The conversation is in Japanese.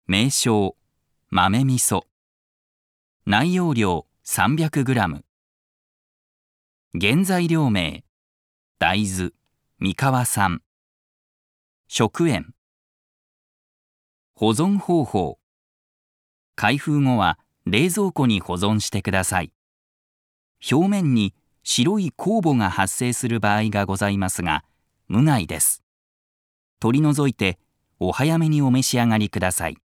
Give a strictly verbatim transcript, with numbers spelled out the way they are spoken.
名称、豆味噌。内容量 さんびゃくグラム。原材料名、大豆、三河産。食塩。保存方法。開封後は冷蔵庫に保存してください。表面に白い酵母が発生する場合がございますが、無害です。取り除いてお早めにお召し上がりください。